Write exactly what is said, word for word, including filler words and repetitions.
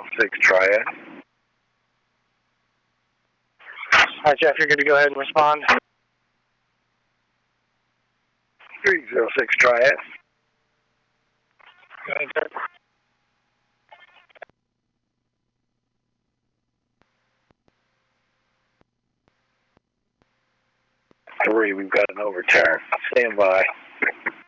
six Triad. All right, Jeff, you're good to go ahead and respond. three zero six Triad. Go ahead, sir. Three, we've got an overturn. Stand by.